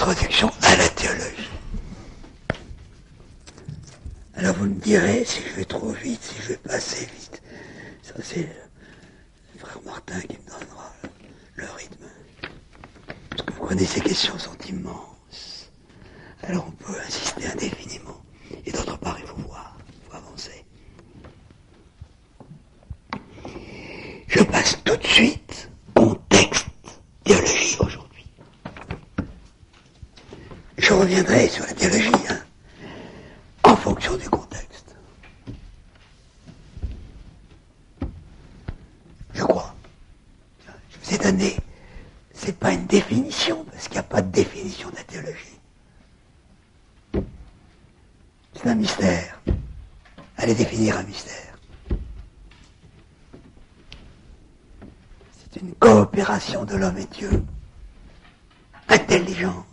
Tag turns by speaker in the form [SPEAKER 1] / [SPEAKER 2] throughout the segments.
[SPEAKER 1] introduction à la théologie. Alors vous me direz si je vais trop vite, si je vais pas assez vite. Ça c'est le frère Martin qui me donnera le rythme. Parce que vous comprenez, ces questions sont immenses. Alors on peut insister indéfiniment. Et d'autre part, il faut voir, il faut avancer. Je passe tout de suite au texte théologie aujourd'hui. Je reviendrai sur la théologie, en fonction du contexte. Je crois. Je vous ai donné, c'est pas une définition, parce qu'il n'y a pas de définition de la théologie. C'est un mystère. Allez définir un mystère. C'est une coopération de l'homme et Dieu, intelligente,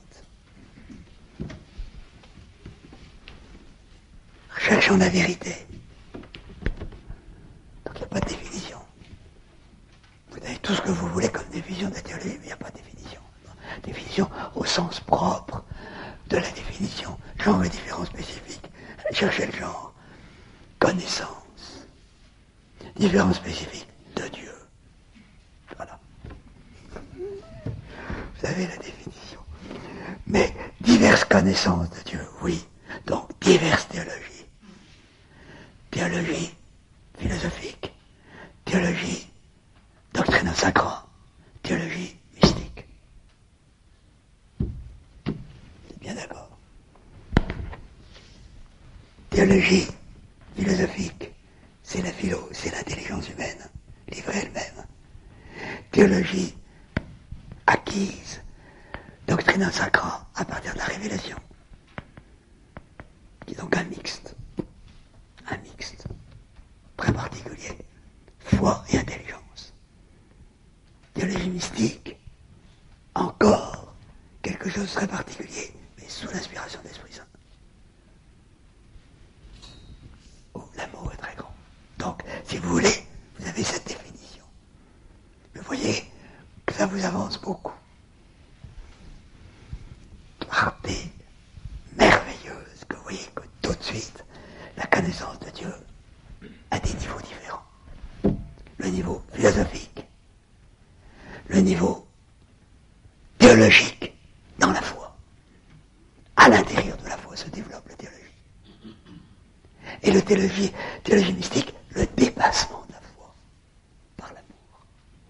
[SPEAKER 1] cherchant la vérité. Donc il n'y a pas de définition. Vous avez tout ce que vous voulez comme définition de la théologie, mais il n'y a pas de définition. Définition au sens propre de la définition. Genre et différence spécifique. Cherchez le genre. Connaissance. Différence spécifique de Dieu. Voilà. Vous avez la définition. Mais diverses connaissances de Dieu, oui. Donc diverses théologies. Théologie philosophique. Théologie doctrinal sacra. Théologie mystique. C'est bien d'accord. Théologie philosophique, c'est la philo, c'est l'intelligence humaine, livrée elle-même. Théologie acquise, doctrina sacra, à partir de la révélation. Qui est donc un mixte, très particulier, foi et intelligence. Théologie mystique, encore quelque chose de très particulier, mais sous l'inspiration de l'Esprit Saint. L'amour est très grand. Donc, si vous voulez, vous avez cette définition. Mais voyez que ça vous avance beaucoup. Clarté merveilleuse, que vous voyez que tout de suite, la connaissance de Dieu a des niveaux différents. Le niveau philosophique, le niveau théologique dans la foi. À l'intérieur de la foi se développe la théologie. Et le théologie mystique, le dépassement de la foi par l'amour.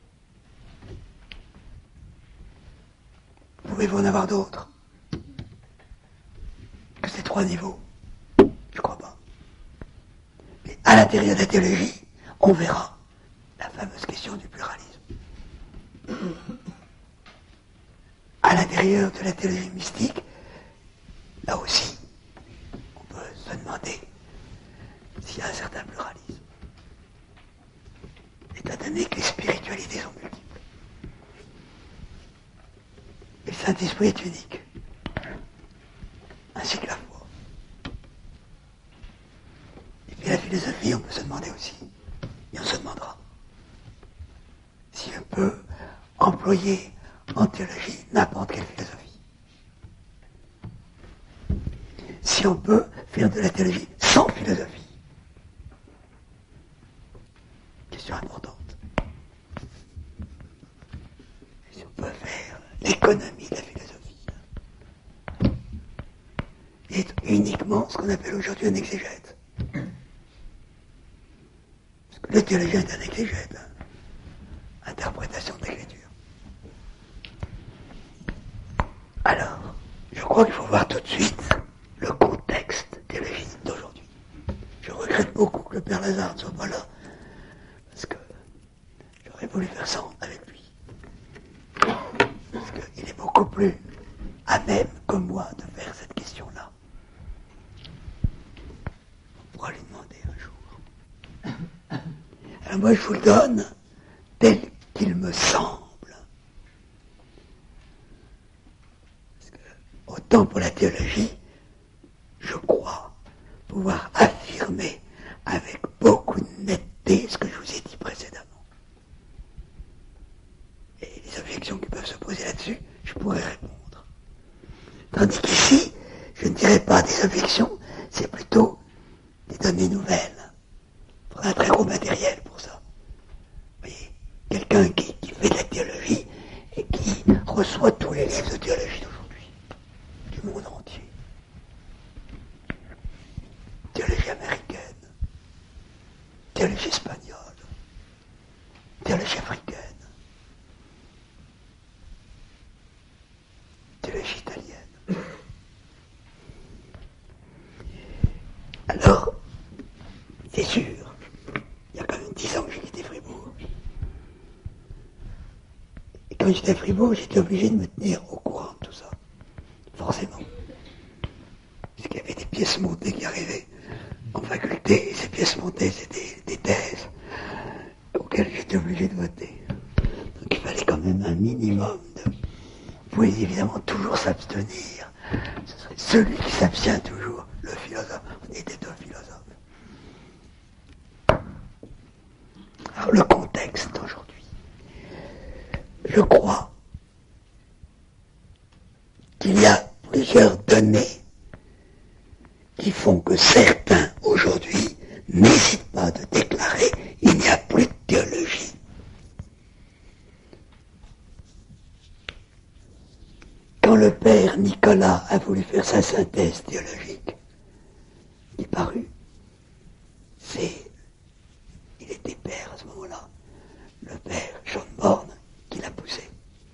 [SPEAKER 1] Pouvez-vous en avoir d'autres que ces trois niveaux? Je crois pas. Mais à l'intérieur de la théologie, on verra la fameuse question du pluralisme. À l'intérieur de la théologie mystique, là aussi, on peut se demander s'il y a un certain pluralisme. Étant donné que les spiritualités sont multiples. Et le Saint-Esprit est unique. Ainsi que la foi. Et puis la philosophie, on peut se demander aussi. Et on se demandera si on peut employer en théologie n'importe quelle philosophie. Si on peut faire de la théologie sans philosophie. Question importante. Si on peut faire l'économie de la philosophie. Et être uniquement ce qu'on appelle aujourd'hui un exégète. Parce que le théologien est un exégète. Interprétation de l'écriture. Alors, je crois qu'il faut voir tout de suite le contexte théologique d'aujourd'hui. Je regrette beaucoup que le Père Lazare ne soit pas là. Parce que j'aurais voulu faire ça avec lui. Parce qu'il est beaucoup plus à même que moi de faire cette question-là. On pourra lui demander un jour. Alors moi je vous le donne tel qu'il me semble. Parce que, autant pour la théologie, je crois pouvoir affirmer avec beaucoup de netteté ce que je vous ai dit précédemment. Et les objections qui peuvent se poser là-dessus, je pourrais répondre. Tandis qu'ici, je ne dirais pas des objections, c'est plutôt des données nouvelles. Il faudra un très gros matériel pour ça. Vous voyez, quelqu'un qui fait de la théologie et qui reçoit tous les livres de théologie d'aujourd'hui, du monde entier. Théologie américaine, théologie espagnole, théologie africaine, théologie italienne. Alors, c'est sûr, il y a quand même 10 ans que j'ai quitté Fribourg. Et quand j'étais à Fribourg, j'étais obligé de me tenir au courant de tout ça. Forcément. Parce qu'il y avait des pièces montées qui arrivaient en faculté, et ces pièces montées, c'était des thèses auxquelles j'étais obligé de voter. Donc il fallait quand même un minimum de... Vous pouvez évidemment toujours s'abstenir. Ce serait celui qui s'abstient toujours, le philosophe. On était deux philosophes. Alors le contexte aujourd'hui. Je crois qu'il y a plusieurs données qui font que certains aujourd'hui n'hésitent pas de déclarer il n'y a plus de théologie. Quand le père Nicolas a voulu faire sa synthèse théologique, il parut, il était père à ce moment-là, le père John Born qui l'a poussé.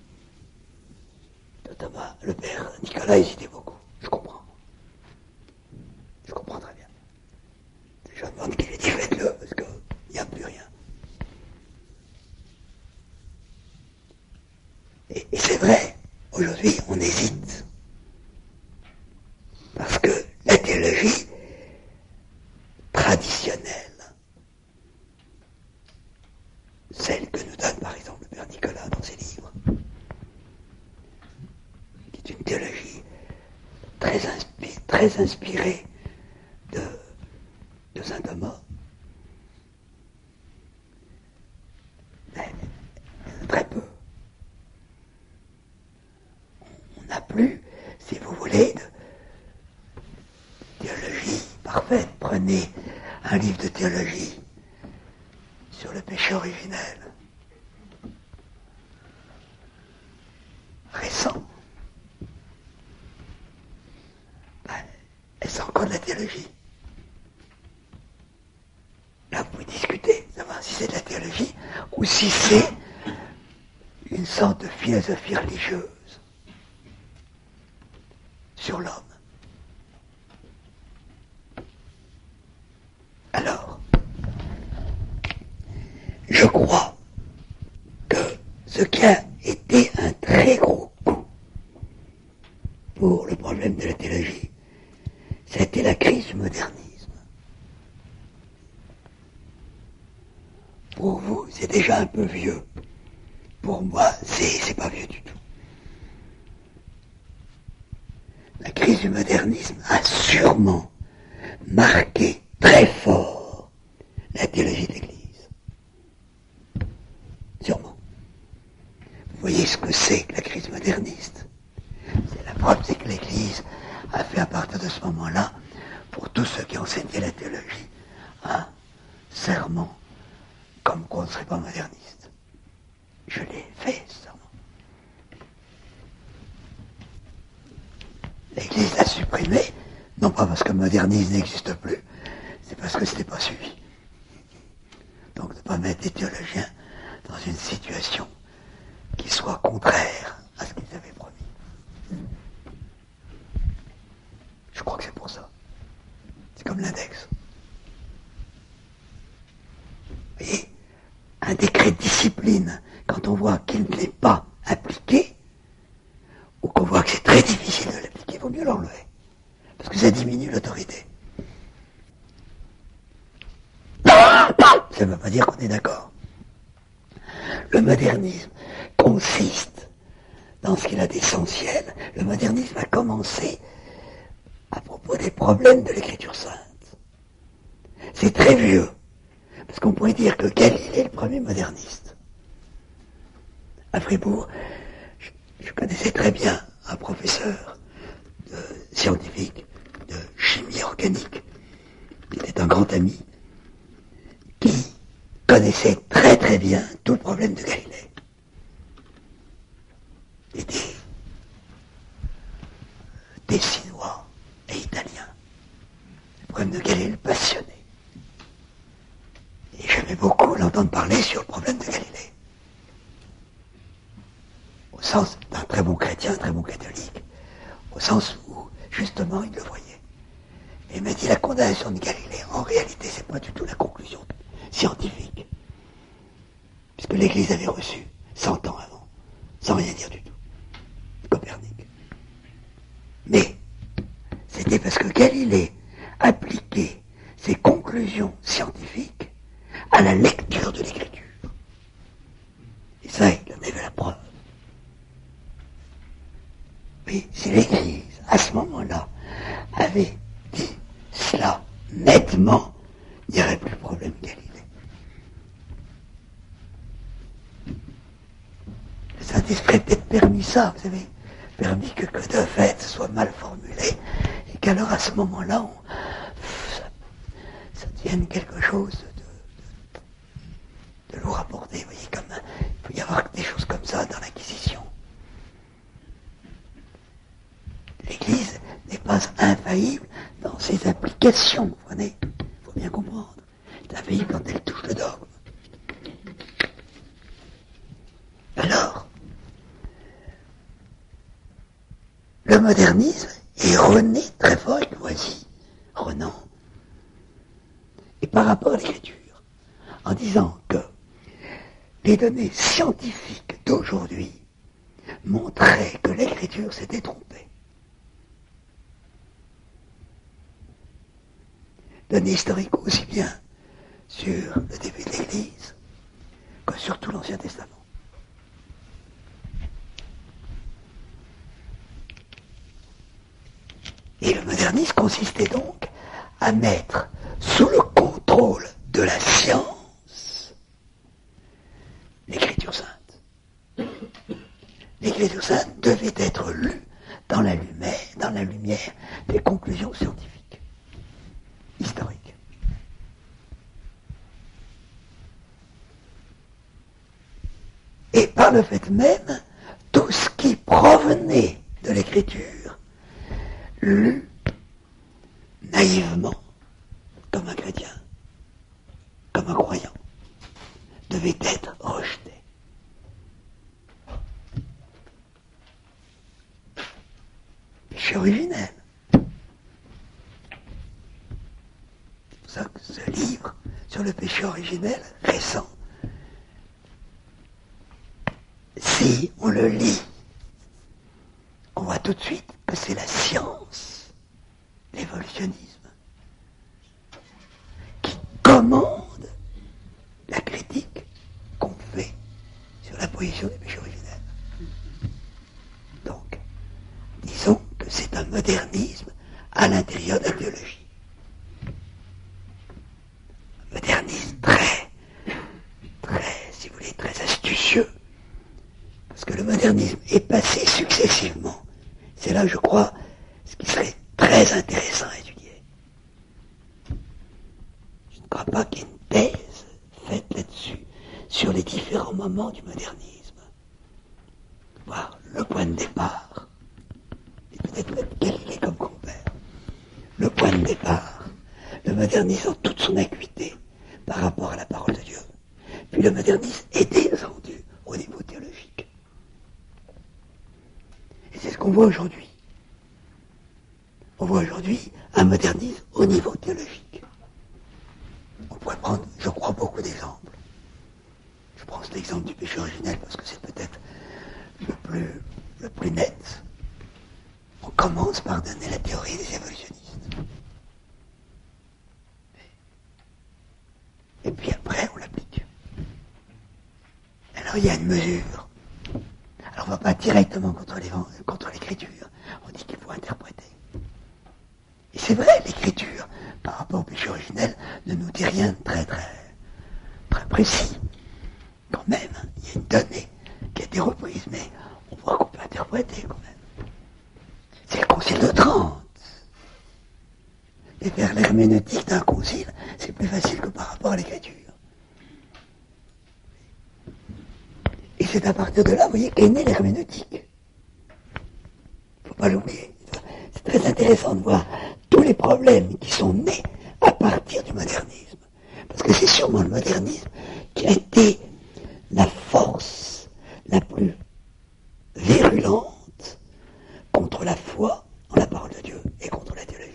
[SPEAKER 1] Notamment, le père Nicolas hésitait beaucoup, je comprends. Je comprends très bien. Je demande qu'il ait dit faites-le, parce qu'il n'y a plus rien. Et c'est vrai, aujourd'hui on hésite. Parce que la théologie traditionnelle, celle que nous donne par exemple le père Nicolas dans ses livres, qui est une théologie très inspirée de saint Thomas, mais très peu. On n'a plus, si vous voulez, de théologie parfaite. Prenez un livre de théologie sur le péché originel, récent. Est-ce encore de la théologie? Là, vous pouvez discuter, savoir si c'est de la théologie ou si c'est une sorte de philosophie religieuse sur l'homme. Alors, je crois que ce qui a été un très gros coup pour le problème de la théologie, c'était la crise du modernisme. Pour vous, c'est déjà un peu vieux. Pour moi, c'est pas vieux du tout. La crise du modernisme a sûrement marqué très fort la théologie de l'Église. Sûrement. Vous voyez ce que c'est que la crise moderniste? C'est la preuve, c'est que l'Église a fait à partir de ce moment-là, pour tous ceux qui enseignaient la théologie, un serment comme qu'on ne serait pas moderniste. Je l'ai fait, ce serment. L'Église l'a supprimé, non pas parce que le modernisme n'existe plus, c'est parce que ce n'était pas suivi. Donc ne pas mettre des théologiens dans une situation qui soit contraire à ce qu'ils avaient promis. Je crois que c'est pour ça. C'est comme l'index. Vous voyez, un décret de discipline, quand on voit qu'il ne l'est pas appliqué, ou qu'on voit que c'est très difficile de l'appliquer, il vaut mieux l'enlever. Parce que ça diminue l'autorité. Ça ne veut pas dire qu'on est d'accord. Le modernisme consiste dans ce qu'il a d'essentiel. Le modernisme a commencé à propos des problèmes de l'écriture sainte. C'est très vieux. Parce qu'on pourrait dire que Galilée est le premier moderniste. À Fribourg, je connaissais très bien un professeur scientifique de chimie organique, qui était un grand ami, qui connaissait très très bien tout le problème de Galilée. Et des Chinois et Italiens. Le problème de Galilée le passionnait. Et j'aimais beaucoup l'entendre parler sur le problème de Galilée. Au sens d'un très bon chrétien, un très bon catholique, au sens où, justement, il le voyait. Et il m'a dit, la condamnation de Galilée, en réalité, c'est pas du tout la conclusion scientifique. Puisque l'Église avait reçu 100 ans avant, sans rien dire du tout, Copernic. Mais, c'était parce que Galilée appliquait ses conclusions scientifiques à la lecture de l'Écriture. Et ça, il en avait la preuve. Mais si l'Église, à ce moment-là, avait dit cela nettement, il n'y aurait plus de problème Galilée. Le Saint-Esprit a peut-être permis ça, vous savez, permis que de fait soit mal formulé, et qu'alors à ce moment-là, ça devienne quelque chose de lourd à porter. Vous voyez, comme il peut y avoir des choses comme ça dans l'Inquisition. L'Église n'est pas infaillible dans ses applications, vous voyez. Il faut bien comprendre. C'est infaillible quand elle touche le dogme. Alors, le modernisme est rené très fort avec Loisy, Renan, et par rapport à l'Écriture, en disant que les données scientifiques d'aujourd'hui montraient que l'Écriture s'était trompée. Données historiques aussi bien sur le début de l'Église que sur tout l'Ancien Testament. Et le modernisme consistait donc à mettre sous le contrôle de la science l'Écriture sainte. L'Écriture sainte devait être lue dans la lumière des conclusions scientifiques, historiques. Et par le fait même, tout ce qui provenait de l'Écriture, lu naïvement, comme un chrétien, comme un croyant, devait être rejeté. Péché originel. C'est pour ça que ce livre sur le péché originel récent, si on le lit, on voit tout de suite que c'est la science, l'évolutionnisme, qui commande la critique qu'on fait sur la position du péché originel. Donc, disons que c'est un modernisme à l'intérieur de la théologie. Un modernisme très, si vous voulez, très astucieux. Parce que le modernisme est passé successivement. C'est là, je crois, ce qui serait très intéressant à étudier. Je ne crois pas qu'il y ait une thèse faite là-dessus, sur les différents moments du modernisme. Voir le point de départ, et peut-être mettre Galilée comme compère. Le point de départ, le modernisme en toute son acuité par rapport à la parole de Dieu. Puis le modernisme est descendu au niveau théologique. Et c'est ce qu'on voit aujourd'hui. On voit aujourd'hui un modernisme au niveau théologique. On pourrait prendre, je crois, beaucoup d'exemples. Je prends cet exemple du péché originel parce que c'est peut-être le plus net. On commence par donner la théorie des évolutionnistes. Et puis après, on l'applique. Alors il y a une mesure. Alors on ne va pas directement contre l'écriture. On dit qu'il faut interpréter. Et c'est vrai, l'écriture, par rapport au péché originel, ne nous dit rien de très précis. Quand même, il y a une donnée qui a été reprise, mais on voit qu'on peut interpréter quand même. C'est le Concile de Trente, et faire l'herméneutique d'un concile, c'est plus facile que par rapport à l'écriture. Et c'est à partir de là, vous voyez, qu'est née l'herméneutique. Faut pas l'oublier. C'est très intéressant de voir tous les problèmes qui sont nés à partir du modernisme. Parce que c'est sûrement le modernisme qui a été la force la plus virulente contre la foi en la parole de Dieu et contre la théologie.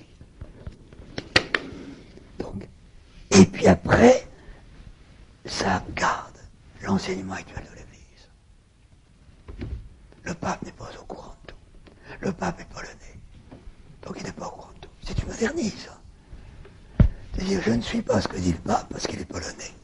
[SPEAKER 1] Donc, et puis après, ça garde l'enseignement actuel de l'Église. Le pape n'est pas au courant de tout. Le pape est polonais. Donc il n'est pas au courant de tout. C'est du modernisme. C'est-à-dire, je ne suis pas ce que dit le pape parce qu'il est polonais.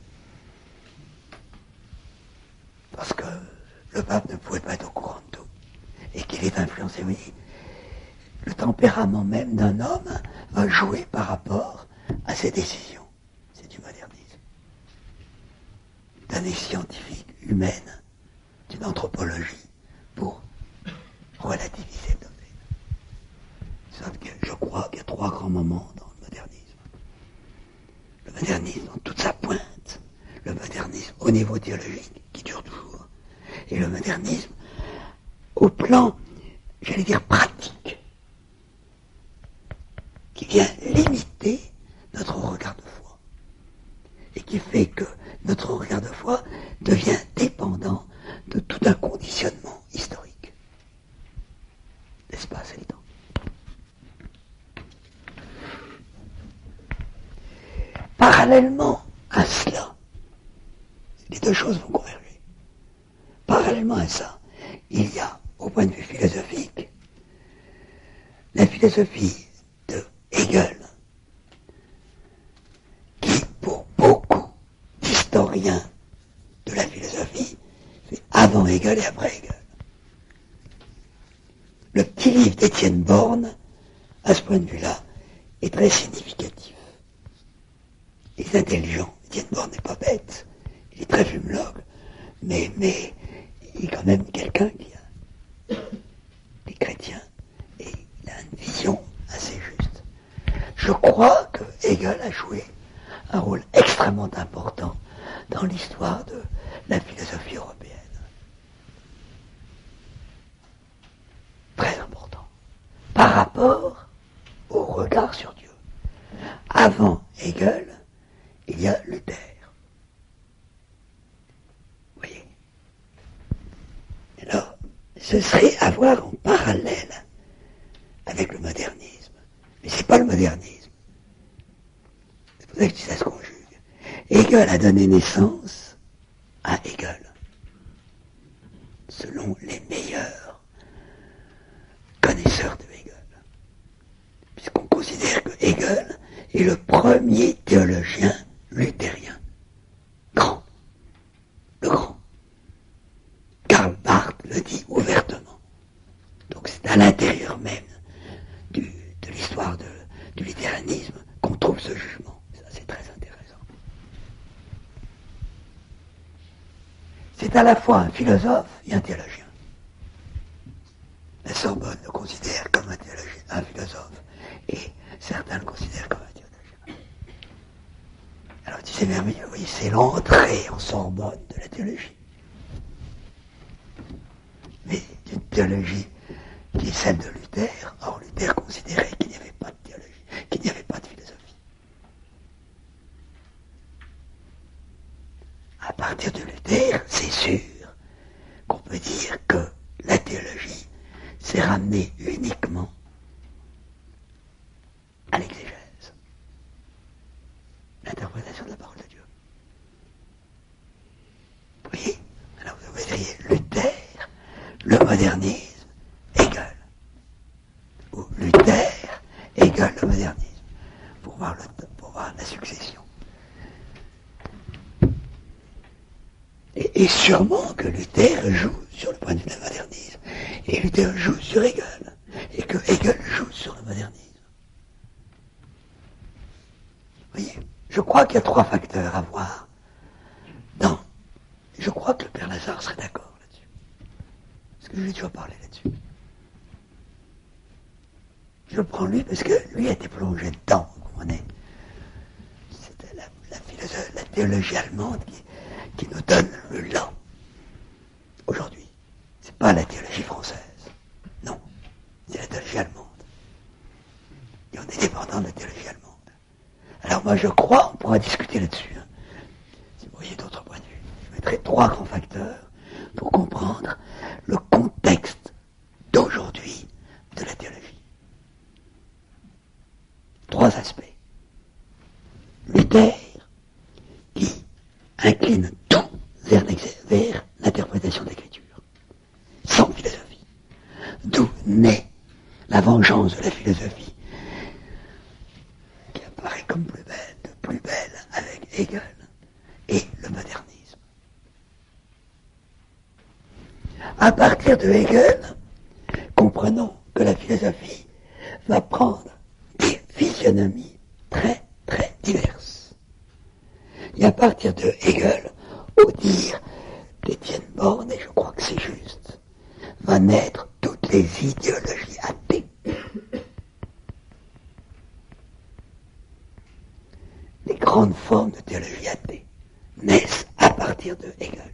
[SPEAKER 1] Parce que le pape ne pouvait pas être au courant de tout. Et qu'il est influencé, oui. Le tempérament même d'un homme va jouer par rapport à ses décisions. C'est du modernisme. D'année scientifique, humaine, d'une anthropologie, pour relativiser le domaine. Sauf que je crois qu'il y a trois grands moments dans le modernisme. Le modernisme dans toute sa pointe, le modernisme au niveau théologique, qui dure toujours, et le modernisme au plan, j'allais dire, pratique, qui vient limiter notre regard de foi, et qui fait que notre regard de foi devient dépendant de tout un conditionnement historique. L'espace et le temps. Parallèlement à cela, les deux choses vont converger. Parallèlement à ça, il y a, au point de vue philosophique, la philosophie de Hegel, qui, pour beaucoup d'historiens de la philosophie, fait avant Hegel et après Hegel. Le petit livre d'Étienne Borne, à ce point de vue-là, est très significatif. Il est intelligent. Étienne Borne n'est pas bête. Il est très fumelogue. Mais il est quand même quelqu'un qui est chrétien. Et il a une vision assez juste. Je crois que Hegel a joué un rôle extrêmement important dans l'histoire de la philosophie européenne. Très important. Par rapport au regard sur Dieu. Avant Hegel, il y a Luther. Vous voyez? Alors, ce serait à voir en parallèle avec le modernisme. Mais c'est pas le modernisme. C'est pour ça que ça se conjugue. Hegel a donné naissance à Hegel, selon les meilleurs connaisseurs de Hegel. Puisqu'on considère que Hegel est le premier théologien luthérien. Grand. Le grand. Karl Barth le dit ouvertement. Donc c'est à l'intérieur même de l'histoire du luthéranisme qu'on trouve ce jugement. Ça, c'est très intéressant. C'est à la fois un philosophe et un théologien. La Sorbonne le considère comme un philosophe, et certains le considèrent comme un théologien. Alors c'est merveilleux, oui, c'est l'entrée en Sorbonne de la théologie. Mais d'une théologie qui est celle de Luther. Or Luther considérait qu'il n'y avait pas de théologie, qu'il n'y avait pas de philosophie. À partir de Luther, c'est sûr qu'on peut dire que la théologie s'est ramenée uniquement à l'exégèse, l'interprétation de la parole de Dieu. Vous voyez? Alors vous verriez Luther, le modernisme, Hegel. Ou Luther, Hegel, le modernisme. Pour voir la succession. Et sûrement que Luther joue sur le point de vue du modernisme. Et Luther joue sur Hegel. Et que Hegel joue sur le modernisme. Vous voyez, je crois qu'il y a trois facteurs à voir. Je crois que le Père Lazare serait d'accord là-dessus. Parce que je lui ai déjà parlé là-dessus. Je le prends lui parce que lui a été plongé dedans, comprenez? C'est la théologie allemande qui nous donne le là, aujourd'hui. C'est pas la théologie française. Non, c'est la théologie allemande. Et on est dépendant de la théologie allemande. Alors moi je crois, on pourra discuter là-dessus, hein, si vous voyez d'autres points de vue. Je mettrai 3 grands facteurs pour comprendre le contexte d'aujourd'hui de la théologie. 3 aspects. Luther, qui incline tout vers l'interprétation de l'Écriture, sans philosophie. D'où naît la vengeance de la philosophie, qui apparaît comme plus belle avec Hegel et le modernisme. À partir de Hegel, comprenons que la philosophie va prendre des physionomies très, très diverses. Et à partir de Hegel, au dire d'Étienne Borne, et je crois que c'est juste, va naître toutes les idéologies athées. Les grandes formes de théologie athée naissent à partir de Hegel.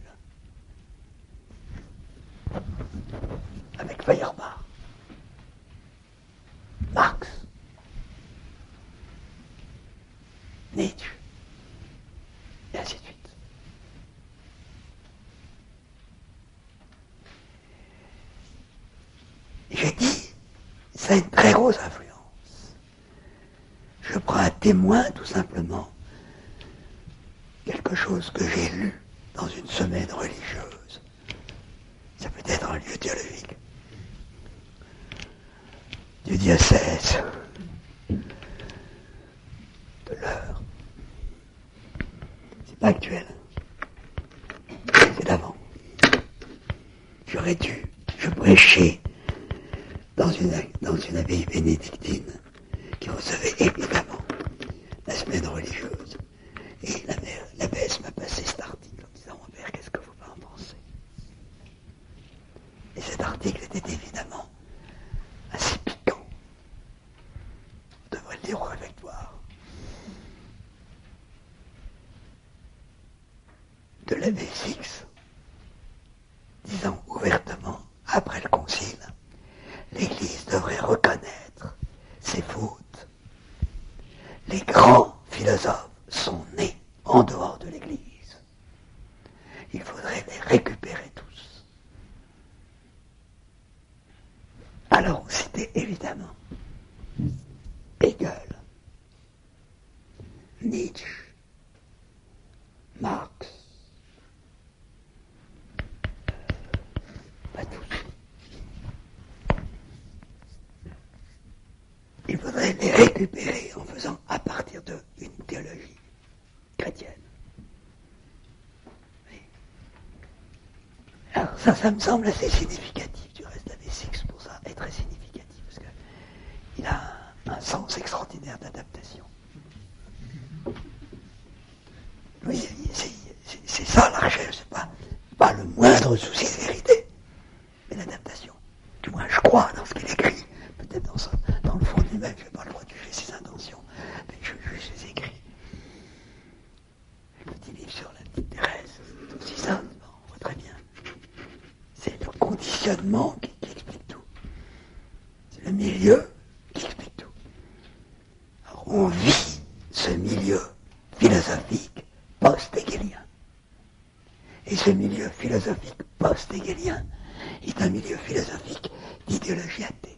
[SPEAKER 1] Avec Feuerbach, Marx, Nietzsche, et ainsi de suite. J'ai dit, ça a une très grosse influence. Je prends à témoin, tout simplement, quelque chose que j'ai lu dans une semaine religieuse. Ça peut être un lieu théologique. Du diocèse de l'heure. C'est pas actuel. C'est d'avant. Je prêchais dans une abbaye bénédictine qui recevait évidemment la semaine religieuse. Et l'abbesse m'a passé cet article en disant: mon père, qu'est-ce que vous en pensez? Et cet article était évidemment assez piquant. On devrait le lire au réfectoire. De l'abbé Six, disant ouvertement, après le concile, l'Église devrait reconnaître ses fautes. Les grands philosophes sont nés en dehors de l'Église. Il faudrait les récupérer tous. Alors on citait évidemment Hegel, Nietzsche, Marx, pas tous. Il faudrait les récupérer en faisant à partir d'eux une théologie chrétienne. Oui. Alors ça me semble assez significatif. Du reste, l'abbé Six, pour ça, est très significatif, parce qu'il a un sens extraordinaire d'adaptation. Oui, c'est ça la recherche, c'est pas le moindre souci de vérité, mais l'adaptation. Du moins, je crois dans ce qu'il écrit. Peut-être dans le fond de lui-même, je n'ai pas le droit de juger ses intentions, mais je juge ses écrits. Le petit livre sur la petite Thérèse, c'est aussi ça, on voit très bien. C'est le conditionnement qui explique tout. C'est le milieu qui explique tout. Alors, on vit ce milieu philosophique post-hegelien. Et ce milieu philosophique post-hegelien est un milieu philosophique d'idéologie athée.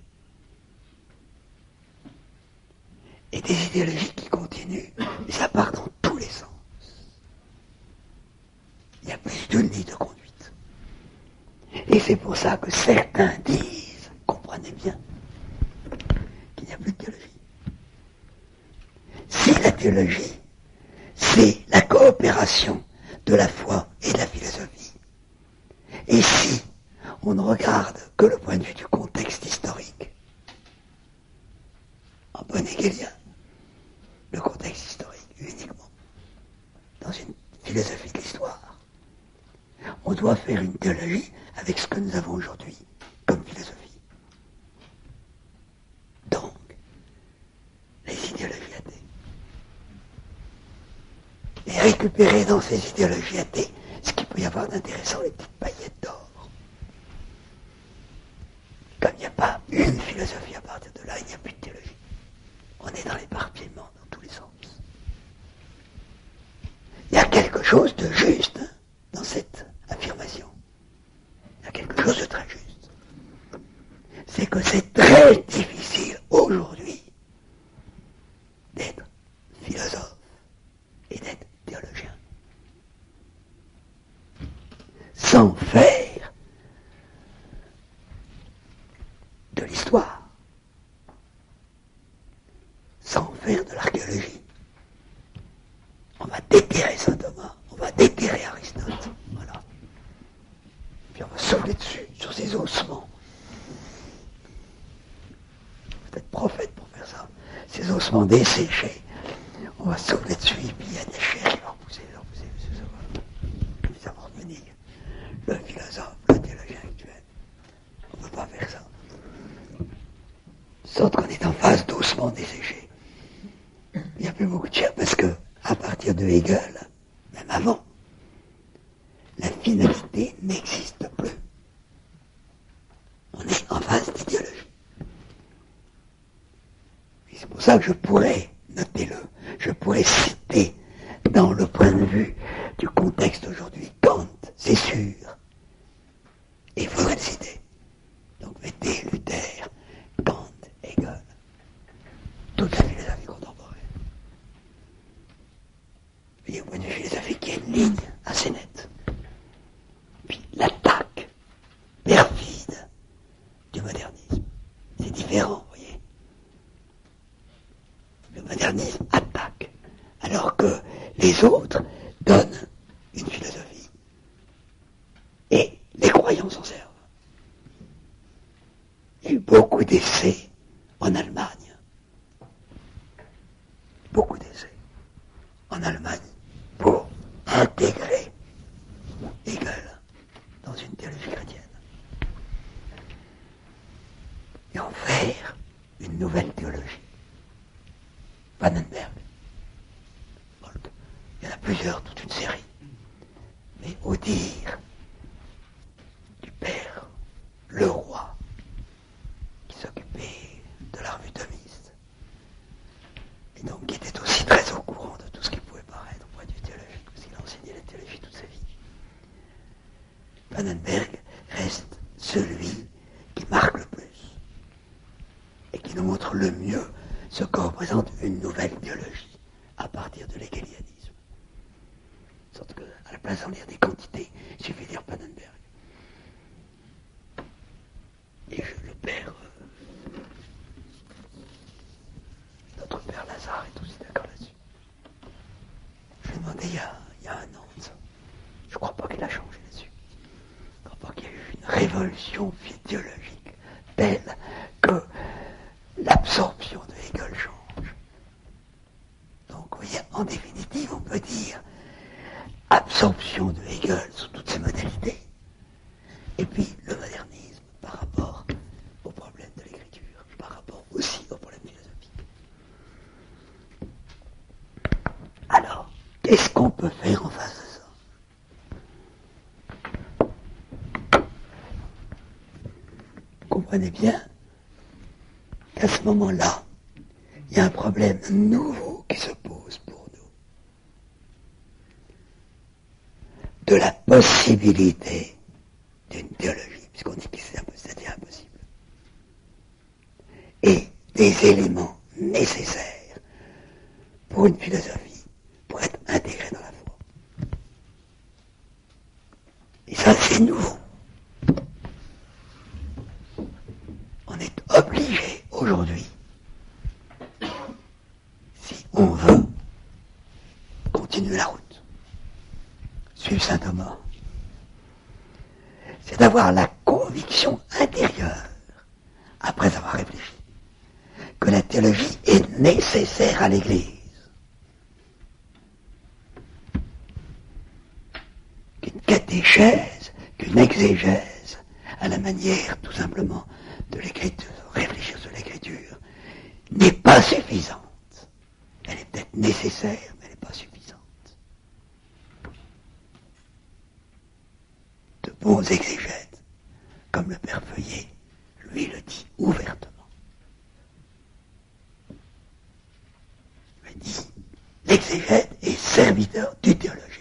[SPEAKER 1] Et des idéologies qui continuent, et ça part dans tous les sens. Il y a plus d'une ligne de conduite. Et c'est pour ça que certains disent, comprenez bien, qu'il n'y a plus de théologie. Si la théologie, c'est la coopération de la foi et de la philosophie, et si on ne regarde que le point de vue du contexte historique, en bon hegelien, le contexte historique uniquement, dans une philosophie de l'histoire, on doit faire une théologie avec ce que nous avons aujourd'hui comme philosophie. Donc, les idéologies athées. récupérer dans ces idéologies athées ce qu'il peut y avoir d'intéressant, les petites paillettes d'or. Comme il n'y a pas une philosophie à partir de là, il n'y a plus de théologie. On est dans l'éparpillement dans tous les sens. Il y a quelque chose de juste dans cette affirmation. Il y a quelque chose de très juste. C'est que c'est très difficile aujourd'hui d'être philosophe et d'être théologien sans faire de l'histoire, sans faire de l'archéologie. On va déterrer Saint Thomas, on va déterrer Aristote, voilà. Puis on va souffler dessus, sur ses ossements. Vous êtes prophète pour faire ça. Ces ossements desséchés, on va souffler dessus, et puis il y a des chairs qui vont pousser, puis ça va revenir. Le philosophe, le théologien actuel, on ne peut pas faire ça. De sorte qu'on est en face d'ossements desséchés. Il n'y a plus beaucoup de chair, parce que, à partir de Hegel, même avant, la finalité n'existe plus. On est en phase d'idéologie. Et c'est pour ça que je pourrais, notez-le, je pourrais citer dans le point de vue du contexte aujourd'hui Kant, c'est sûr. Et il faudrait le citer. Donc mettez Luther, Kant, Hegel, toute la philosophie contemporaine. Et au point de vue philosophique, il y a une ligne assez nette. Puis l'attaque perfide du modernisme. C'est différent, vous voyez. Le modernisme attaque, alors que les autres donnent une philosophie. Et les croyants s'en servent. Il y a eu beaucoup d'essais en Allemagne. Beaucoup d'essais en Allemagne pour intégrer Hegel dans une théologie chrétienne et en faire une nouvelle théologie. Pannenberg, Moltke, il y en a plusieurs, toute une série. Mais au dire du père Leroy, qui s'occupait de la revue thomiste, et donc qui était aussi très au courant de tout ce qui pouvait paraître au point de vue théologique, parce qu'il a enseigné la théologie toute sa vie. Pannenberg reste celui qui marque le plus et qui nous montre le mieux ce que représente une nouvelle théologie à partir de l'hégélianisme. De sorte qu'à la place d'en lire des quantités, il suffit de lire Pannenberg. Et le père, notre père Lazare est aussi d'accord là-dessus. Je lui ai demandé il y a un an de ça. Je ne crois pas qu'il a changé là-dessus. Je ne crois pas qu'il y a eu une révolution théologique telle que l'absorption de Hegel change. Donc, vous voyez, en définitive, on peut dire absorption de Hegel sous toutes ses modalités, et puis le modernisme par rapport au problème de l'écriture, par rapport aussi au problème philosophique. Alors, qu'est-ce qu'on peut faire en face de ça? Comprenez bien qu'à ce moment-là, il y a un problème nouveau qui se pose pour nous. De la possibilité d'une théologie, puisqu'on dit que c'est impossible. Et des éléments nécessaires pour une philosophie, pour être intégrée dans la foi. Et ça, c'est nouveau. On est obligé aujourd'hui, si on veut continuer la route, suivre saint Thomas, c'est d'avoir la conviction intérieure, après avoir réfléchi, que la théologie est nécessaire à l'Église. Qu'une catéchèse, qu'une exégèse, à la manière tout simplement de l'écriture, réfléchir sur l'écriture, n'est pas suffisante. Elle est peut-être nécessaire, mais elle n'est pas suffisante. bons exégètes, comme le père Feuillet, lui le dit ouvertement. Il dit, l'exégète est serviteur du théologien.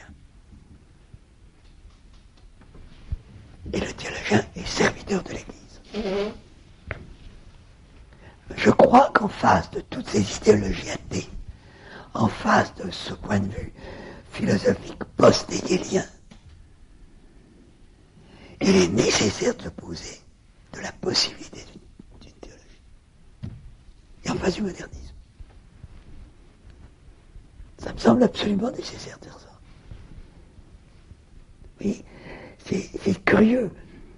[SPEAKER 1] Et le théologien est serviteur de l'Église. Je crois qu'en face de toutes ces idéologies athées, en face de ce point de vue philosophique post-hégélien, il est nécessaire de se poser de la possibilité d'une théologie. Et en face du modernisme. Ça me semble absolument nécessaire de faire ça. Oui, c'est curieux.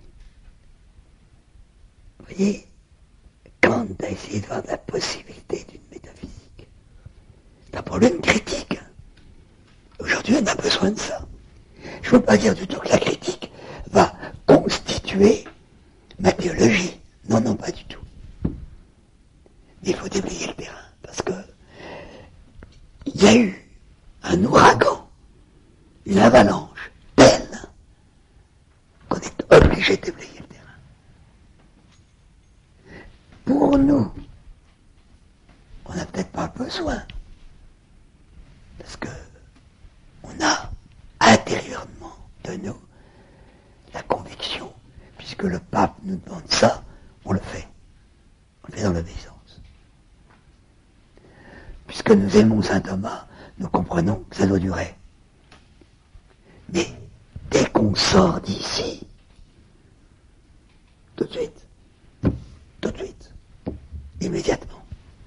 [SPEAKER 1] Vous voyez, Kant a essayé de voir la possibilité d'une métaphysique. C'est un problème critique. Aujourd'hui, on a besoin de ça. Je ne veux pas dire du tout que la critique va constituer ma théologie. Non, non, pas du tout. Mais il faut déblayer le terrain, parce que il y a eu un ouragan, une avalanche telle qu'on est obligé de déblayer le terrain. Pour nous, on n'a peut-être pas besoin, parce que on a intérieurement de nous la conviction, puisque le pape nous demande ça, on le fait. On le fait dans l'obéissance. Puisque nous aimons saint Thomas, nous comprenons que ça doit durer. Mais dès qu'on sort d'ici, tout de suite, immédiatement,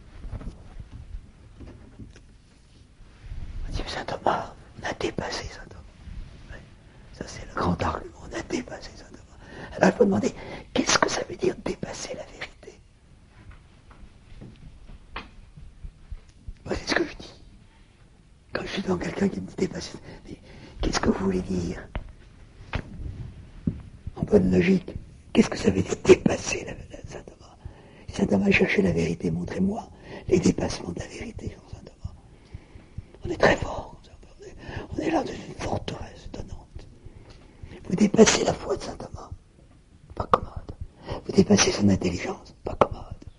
[SPEAKER 1] on dit saint Thomas, on a dépassé saint Thomas. Oui, ça c'est le grand argument, on a dépassé saint Thomas. Alors il faut demander, qu'est-ce que ça veut dire dépasser la vérité? Moi, c'est ce que je dis. Quand je suis devant quelqu'un qui me dit dépasser, mais qu'est-ce que vous voulez dire? En bonne logique, qu'est-ce que ça veut dire dépasser la saint Thomas? Saint Thomas cherchait la vérité, montrez-moi les dépassements de la vérité, Jean saint Thomas. On est très fort, on est là dans une forteresse étonnante. Vous dépassez la foi de saint Thomas, pas commode. Vous dépassez son intelligence, pas commode.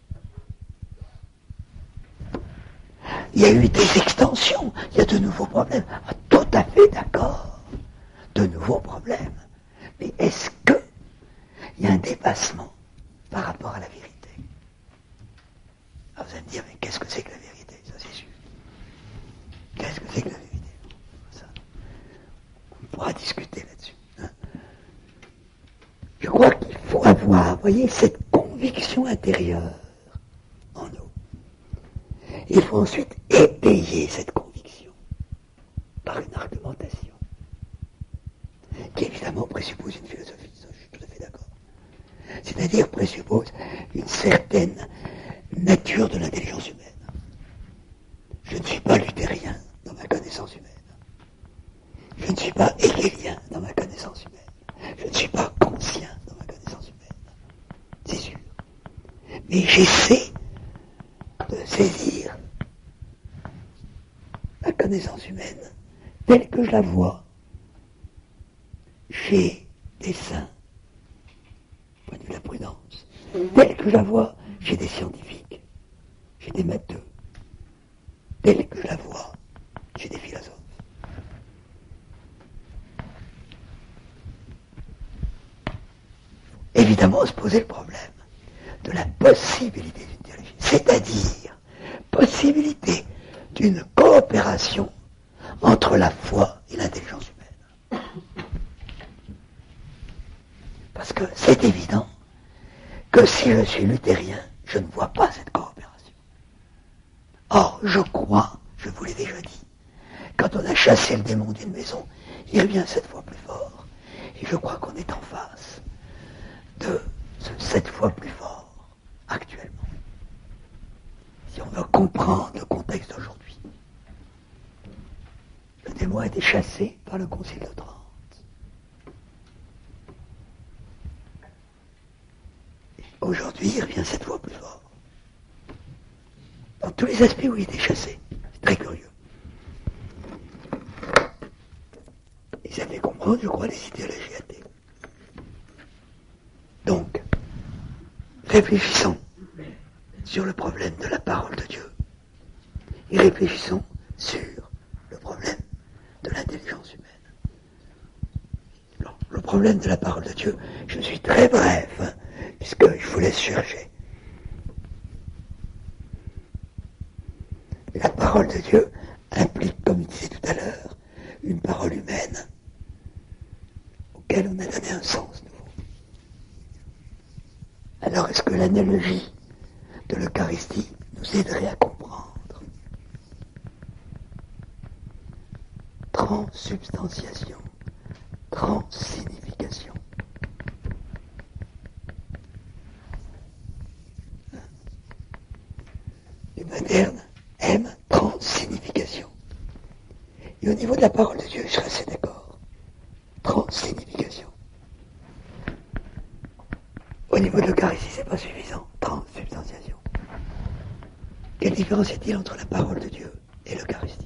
[SPEAKER 1] Il y a eu des extensions, il y a de nouveaux problèmes. Ah, tout à fait d'accord. De nouveaux problèmes. Mais est-ce qu'il y a un dépassement par rapport à la vérité? Alors vous allez me dire, mais qu'est-ce que c'est que la vérité? Ça c'est sûr. Qu'est-ce que c'est que la vérité? Ça, on pourra discuter là-dessus. Hein? Je crois qu'il faut avoir, vous voyez, cette conviction intérieure en nous. Il faut ensuite étayer cette conviction par une argumentation qui évidemment présuppose une philosophie, ça, je suis tout à fait d'accord. C'est-à-dire présuppose une certaine nature de l'intelligence humaine. Je ne suis pas luthérien dans ma connaissance humaine. Je ne suis pas hégélien dans ma connaissance humaine. Je ne suis pas kantien dans ma connaissance humaine. C'est sûr. Mais j'essaie de saisir la connaissance humaine telle que je la vois chez des saints, point de vue de la prudence, telle que je la vois chez des scientifiques, chez des matheux, telle que je la vois chez des philosophes. Évidemment, se poser le problème de la possibilité d'une théologie, c'est-à-dire possibilité d'une coopération entre la foi et l'intelligence humaine. Parce que c'est évident que si je suis luthérien, je ne vois pas cette coopération. Or, je crois, je vous l'ai déjà dit, quand on a chassé le démon d'une maison, il revient 7 fois plus fort. Et je crois qu'on est en face de ce 7 fois plus fort actuellement. Si on veut comprendre le contexte d'aujourd'hui. Le démon a été chassé par le Concile de Trente. Et aujourd'hui, il revient 7 fois plus fort. Dans tous les aspects où il était chassé. C'est très curieux. Et ça fait comprendre, je crois, les idéologies athées. réfléchissons sur le problème de la parole de Dieu et réfléchissons sur le problème de l'intelligence humaine. Alors, le problème de la parole de Dieu, je suis très bref, puisque je vous laisse chercher. La parole de Dieu implique, comme je disais tout à l'heure, une parole humaine auquel on a donné un sens nouveau. Alors est-ce que l'analogie de l'Eucharistie nous aiderait à comprendre? Transsubstantiation, transsignification. Les modernes aiment transsignification. Et au niveau de la parole de Dieu, je serais assez d'accord. Transsignification. Au niveau de l'Eucharistie, c'est pas suffisant. Transsubstantiation. Quelle différence y a-t-il entre la parole de Dieu et l'Eucharistie?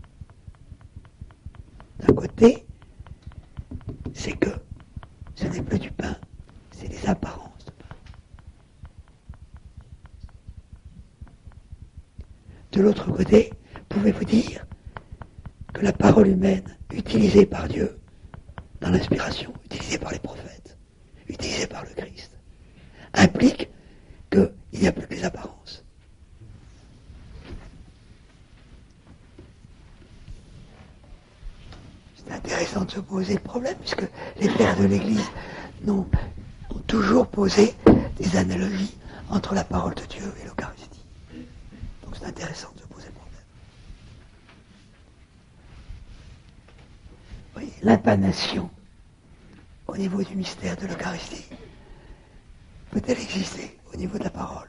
[SPEAKER 1] D'un côté, c'est que ce n'est plus du pain, c'est des apparences de pain. De l'autre côté, pouvez-vous dire que la parole humaine utilisée par Dieu dans l'inspiration, utilisée par les prophètes, utilisée par le Christ, implique qu'il n'y a plus que les apparences. C'est intéressant de se poser le problème, puisque les pères de l'Église ont toujours posé des analogies entre la parole de Dieu et l'Eucharistie. Donc c'est intéressant de se poser le problème. Vous voyez, l'impanation au niveau du mystère de l'Eucharistie peut-elle exister au niveau de la parole?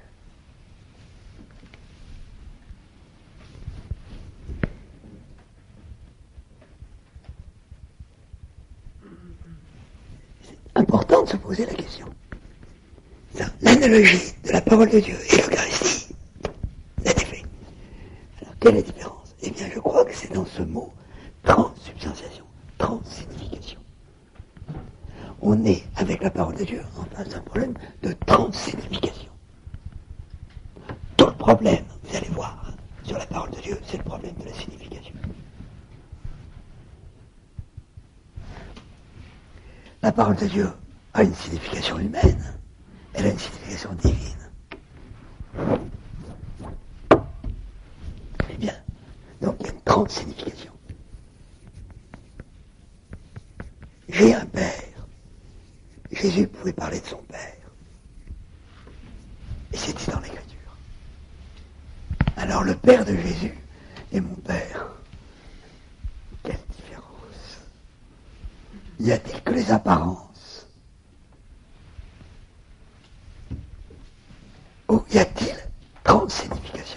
[SPEAKER 1] C'est important de se poser la question. L'analogie de la parole de Dieu et l'Eucharistie, ça a été fait. Alors, quelle est la différence? Eh bien, je crois que c'est dans ce mot transsubstantiation, transsignification. On est, avec la parole de Dieu, en face d'un problème de transsignification. Tout le problème, vous allez voir, sur la parole de Dieu, c'est le problème de la signification. La parole de Dieu a une signification humaine, elle a une signification divine. Eh bien, donc il y a une transsignification. J'ai un père. Jésus pouvait parler de son père. Et c'est dit dans l'Écriture. Alors le père de Jésus et mon père, quelle différence! Y a-t-il que les apparences? Ou y a-t-il transsignification?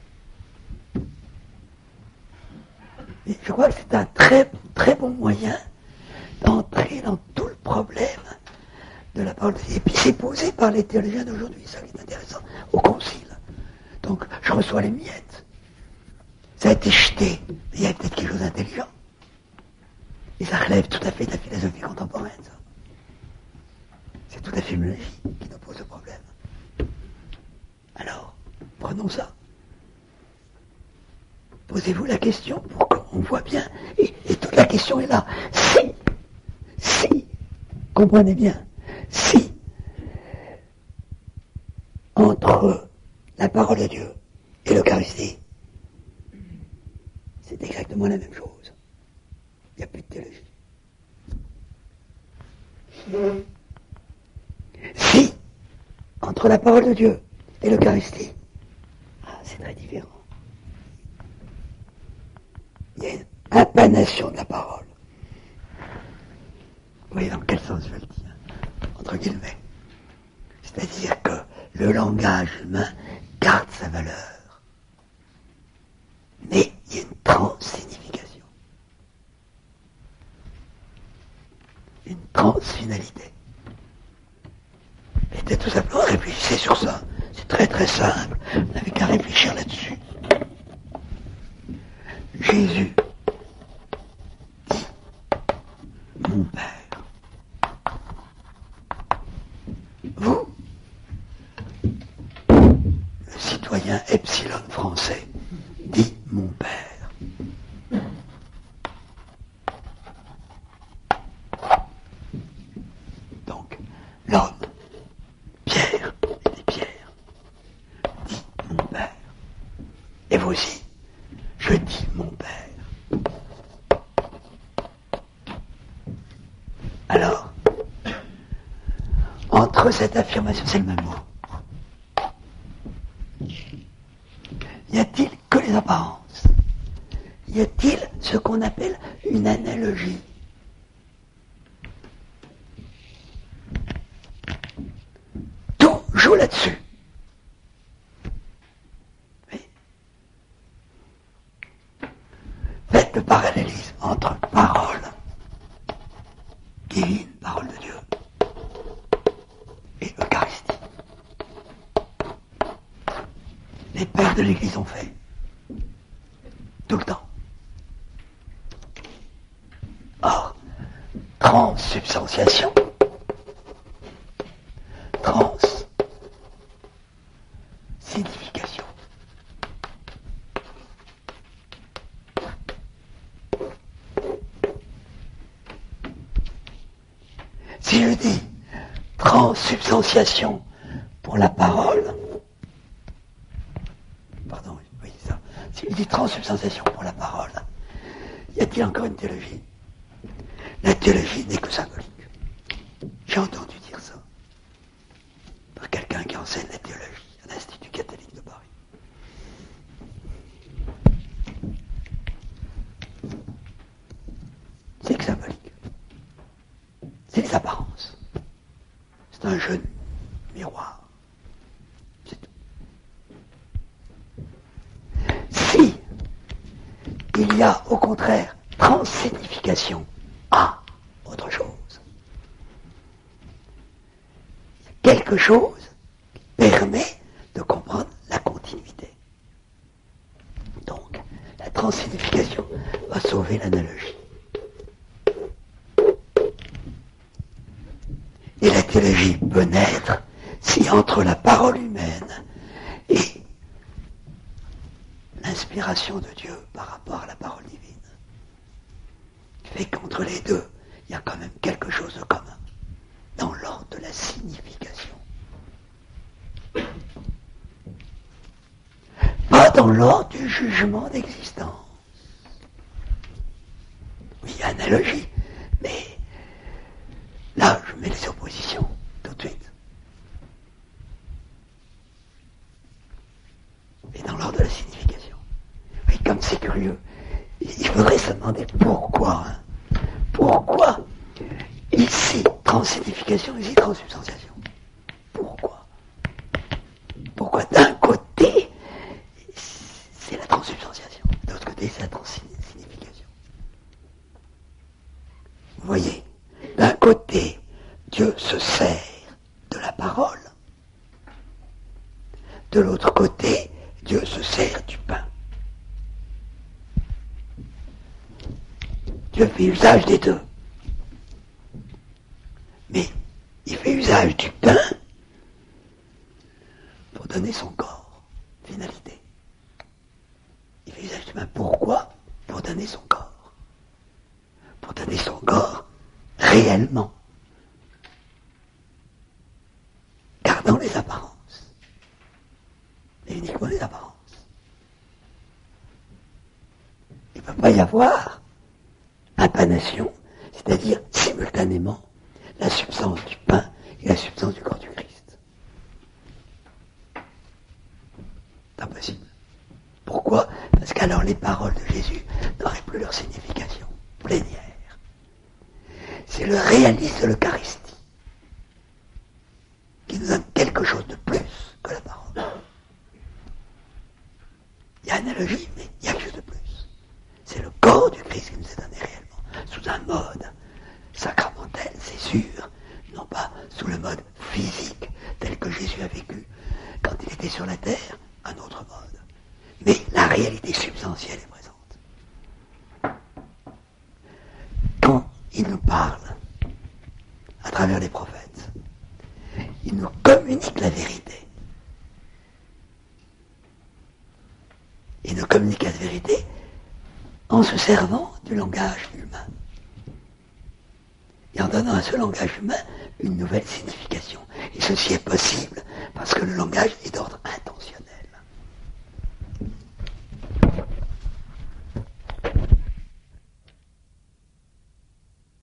[SPEAKER 1] Et je crois que c'est un très, très bon moyen d'entrer dans tout le problème de la parole de Dieu. Et puis c'est posé par les théologiens d'aujourd'hui, ça qui est intéressant, au concile. Donc je reçois les miettes. Ça a été jeté, mais il y a peut-être quelque chose d'intelligent. Et ça relève tout à fait de la philosophie contemporaine, ça. C'est toute la philologie qui nous pose le problème. Alors, prenons ça. Posez-vous la question pour qu'on voit bien. Et toute la question est là. Si, comprenez bien, si, entre la parole de Dieu et l'Eucharistie, c'est exactement la même chose. Il n'y a plus de théologie. Si, entre la parole de Dieu et l'Eucharistie, c'est très différent. Il y a une impanation de la parole. Vous voyez dans quel sens je le dis, entre guillemets. C'est-à-dire que le langage humain garde sa valeur. Mais il y a une transsignification. Une transfinalité. Et tout simplement, réfléchissez sur ça. C'est très très simple. Vous n'avez qu'à réfléchir là-dessus. Jésus dit, mon Père, vous italien epsilon français dit mon père. Donc, l'homme, Pierre, dit Pierre, dit mon père. Et vous aussi, je dis mon père. Alors, entre cette affirmation, c'est le même mot. Y a-t-il que les apparences? Y a-t-il ce qu'on appelle une analogie? Tout joue là-dessus. Oui. Faites le parallélisme entre parole divine, parole de Dieu, et Eucharistie. Les pères de l'Église ont fait. Tout le temps. Or, transsubstantiation, signification. Si je dis transsubstantiation pour la parole, pardon, oui, c'est ça. Si je dis transsubstantiation pour la parole, y a-t-il encore une théologie? La théologie n'est que symbolique. J'ai entendu dire ça par quelqu'un qui enseigne la théologie à l'Institut catholique de Paris. C'est que symbolique. C'est les apparences. C'est un jeu de miroir. C'est tout. Si il y a au contraire transsignification à autre chose, quelque chose qui permet de comprendre la continuité. Donc, la transsignification va sauver l'analogie. Et la théologie peut naître si entre la parole humaine et l'inspiration de Dieu par rapport à la parole divine fait qu'entre les deux, il y a quand même quelque chose de commun dans l'ordre de la signification. Pas dans l'ordre du jugement d'existence. Oui, il y a analogie, mais là, je mets les oppositions tout de suite. Et dans l'ordre de la signification. Oui, comme c'est curieux. Il faudrait se demander pourquoi. Hein. Pourquoi ici transignification, ici transsubstantiation? Pourquoi? Pourquoi d'un côté c'est la transsubstantiation, de l'autre côté c'est la transignification? Vous voyez, d'un côté Dieu se sert de la parole, de l'autre côté Dieu se sert du pain. Dieu fait usage des deux. Mais il fait usage du pain pour donner son corps, finalité. Il fait usage du pain pourquoi? Pour donner son corps. Pour donner son corps réellement. Gardant les apparences. Et uniquement les apparences. Il ne peut pas y avoir impanation, c'est-à-dire simultanément la substance du pain et la substance du corps du Christ. C'est impossible. Pourquoi? Parce qu'alors les paroles de Jésus n'auraient plus leur signification plénière. C'est le réalisme de l'Eucharistie qui nous donne quelque chose de plus que la parole. Il y a analogie, mais il y a quelque chose de plus. C'est le corps du Christ qui nous est donné réellement, sous un mode sacramentel, c'est sûr, non pas sous le mode physique tel que Jésus a vécu quand il était sur la terre, un autre mode. Mais la réalité substantielle est présente. Quand il nous parle, à travers les prophètes, il nous communique la vérité. Il ne communique la vérité en se servant du langage humain. Et en donnant à ce langage humain une nouvelle signification. Et ceci est possible parce que le langage est d'ordre